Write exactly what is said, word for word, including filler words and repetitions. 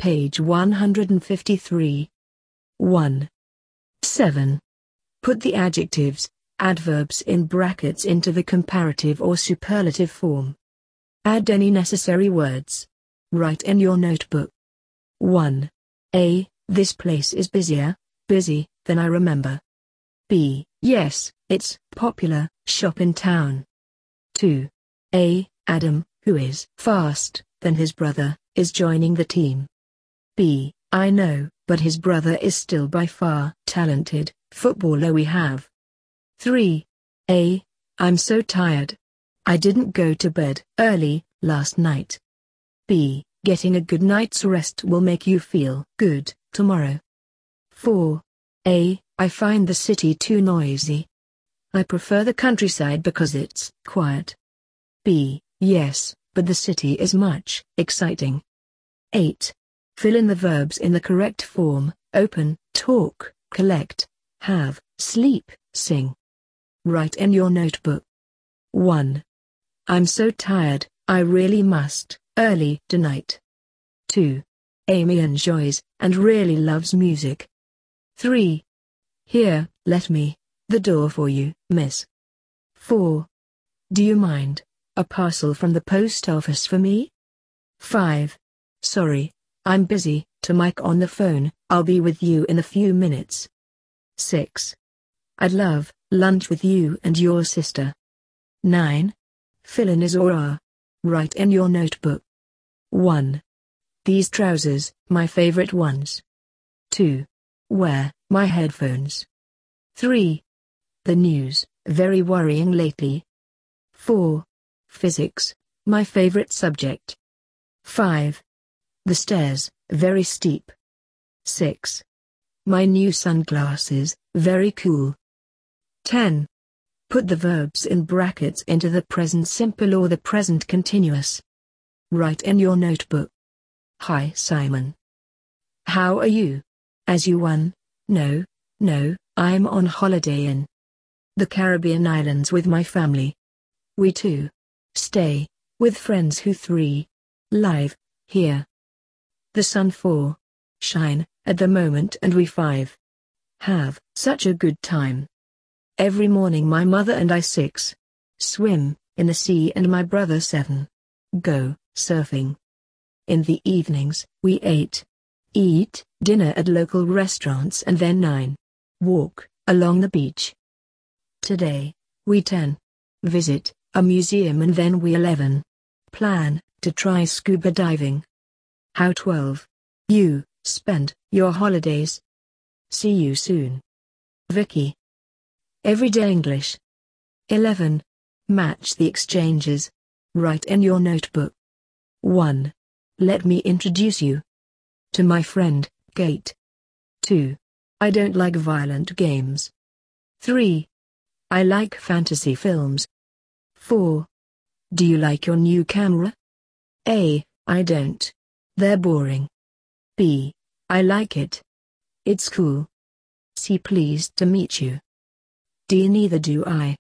page one hundred fifty-three. one. seven. Put the adjectives, adverbs in brackets into the comparative or superlative form. Add any necessary words. Write in your notebook. one. A. This place is busier, busy, than I remember. B. Yes, it's popular shop in town. two. A. Adam, who is fast than his brother, is joining the team. B. I know, but his brother is still by far talented footballer we have. three. A. I'm so tired. I didn't go to bed early last night. B. Getting a good night's rest will make you feel good tomorrow. four. A. I find the city too noisy. I prefer the countryside because it's quiet. B. Yes, but the city is much exciting. eight. Fill in the verbs in the correct form: open, talk, collect, have, sleep, sing. Write in your notebook. one. I'm so tired, I really must, early tonight. two. Amy enjoys and really loves music. three. Here, let me, the door for you, miss. four. Do you mind, a parcel from the post office for me? five. Sorry, I'm busy, to Mike on the phone, I'll be with you in a few minutes. six. I'd love lunch with you and your sister. nine. Fill in is or are. Write in your notebook. one. These trousers, my favorite ones. two. Wear my headphones. three. The news, very worrying lately. four. Physics, my favorite subject. five. The stairs, very steep. six. My new sunglasses, very cool. ten. Put the verbs in brackets into the present simple or the present continuous. Write in your notebook. Hi Simon. How are you? As you one? No, no, I'm on holiday in the Caribbean islands with my family. We two stay with friends who three live here. The sun four shine at the moment and we five have such a good time. Every morning my mother and I six swim in the sea and my brother seven go surfing. In the evenings we eight eat dinner at local restaurants and then nine walk along the beach. Today we ten visit a museum and then we eleven plan to try scuba diving. How twelve you spend your holidays. See you soon. Vicky. Everyday English. eleven. Match the exchanges. Write in your notebook. one. Let me introduce you to my friend, Kate. two. I don't like violent games. three. I like fantasy films. four. Do you like your new camera? A. I don't. They're boring. B. I like it. It's cool. C. Pleased to meet you. D. Neither do I.